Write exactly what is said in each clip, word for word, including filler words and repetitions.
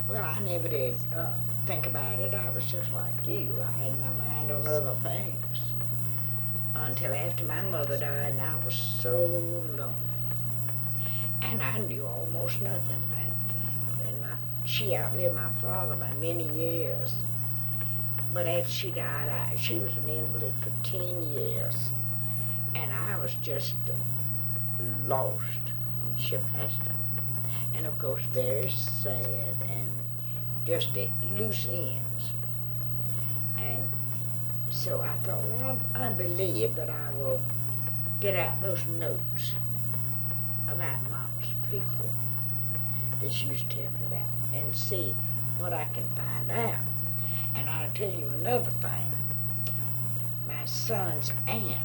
Well, I never did uh, think about it. I was just like you. I had my mind on other things until after my mother died, and I was so lonely. And I knew almost nothing about the family. And my, she outlived my father by many years. But after she died, I, she was an invalid for ten years. And I was just lost when she passed away. And of course, very sad and just at loose ends. And so I thought, well, I, I believe that I will get out those notes about Mom's people that she used to tell me about and see what I can find out. And I'll tell you another thing. My son's aunt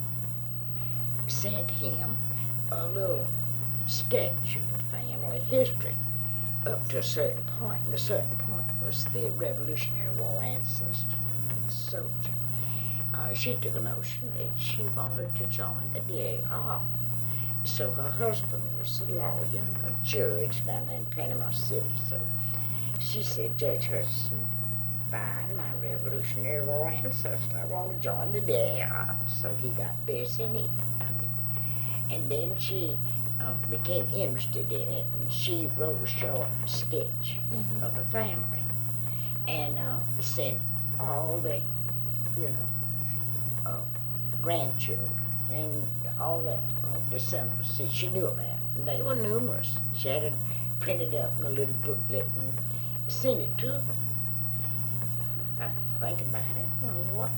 sent him a little sketch of the family history up to a certain point. The certain point was the Revolutionary War ancestor, the soldier. Uh, she took a notion that she wanted to join the D A R. So her husband was a lawyer, a judge down there in Panama City. So she said, Judge Hudson, fine, my Revolutionary War ancestor, I want to join the D A R. So he got busy and he found it. And then she uh, became interested in it, and she wrote a short sketch mm-hmm. of the family and uh, sent all the, you know, uh, grandchildren and all that uh, descendants. See, she knew about it. And they were numerous. She had it printed up in a little booklet and sent it to them. I think about it. Well,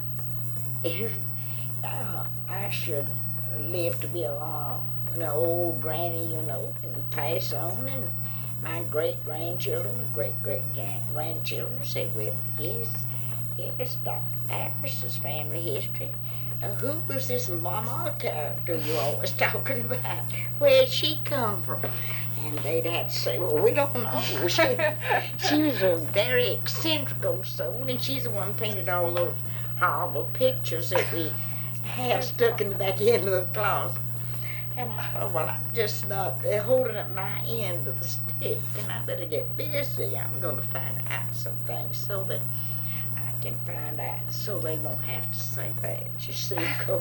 if uh, I should live to be a long, an old granny, you know, and pass on, and my great grandchildren and great great grandchildren say, well, here's here's Doctor Pappas' family history. Uh, who was this mama character you always talking about? Where'd she come from? And they'd have to say, well, we don't know. She, she was a very eccentric old soul, and she's the one who painted all those horrible pictures that we have stuck in the back end of the closet. And I thought, well, I'm just not, they're holding up my end of the stick, and I better get busy. I'm going to find out some things so that I can find out, so they won't have to say that, you see.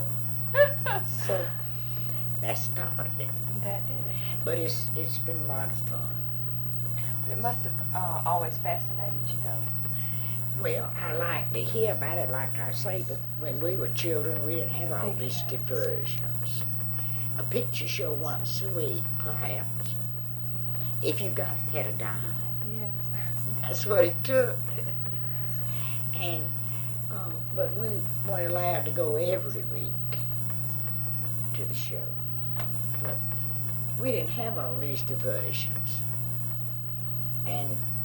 So that started it. That did it. But it's it's been a lot of fun. It must have uh, always fascinated you, though. Well, I like to hear about it, like I say, but when we were children, we didn't have all these diversions. A picture show once a week, perhaps, if you got had a dime. Yes. That's what it took. And uh, but we weren't allowed to go every week to the show. But we didn't have all these diversions. And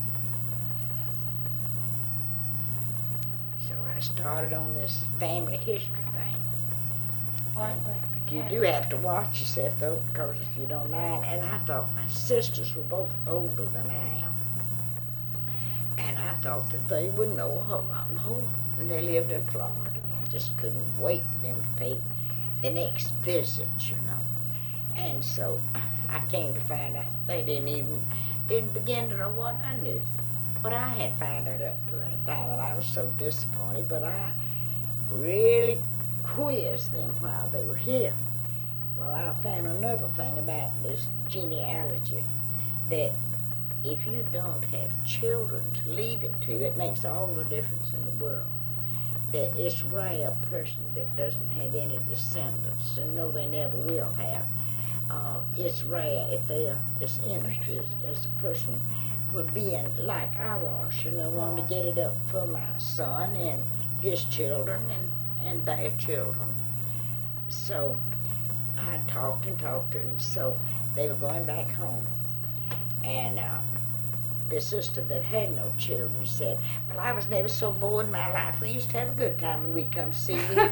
so I started on this family history thing. Well, You do have to watch yourself, though, because if you don't mind, and I thought my sisters were both older than I am, and I thought that they would know a whole lot more, and they lived in Florida, and I just couldn't wait for them to pay the next visit, you know. And so I came to find out they didn't even, didn't begin to know what I knew, what I had found out up to that time, and I was so disappointed, but I really quizzed them while they were here. Well, I found another thing about this genealogy, that if you don't have children to leave it to, it makes all the difference in the world. That it's rare a person that doesn't have any descendants, and no, they never will have. Uh, it's rare if they are as interested as, as a person would be in, like I was, you know, wanting to get it up for my son and his children and and their children. So I talked and talked to them. So they were going back home. And uh, the sister that had no children said, well, I was never so bored in my life. We used to have a good time when we'd come to see you.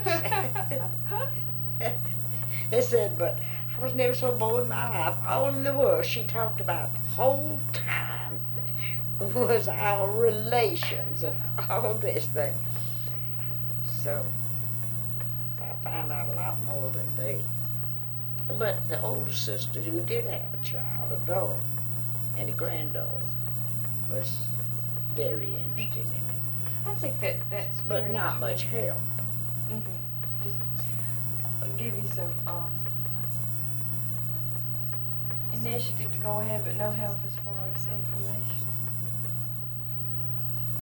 They said, but I was never so bored in my life. All in the world she talked about the whole time was our relations and all this thing. So I found out a lot more than they. But the older sister, who did have a child, a daughter, and a granddaughter, was very interested in it, I think that that's but very not true. much help. Mhm. Just uh, give you some um initiative to go ahead, but no help as far as information.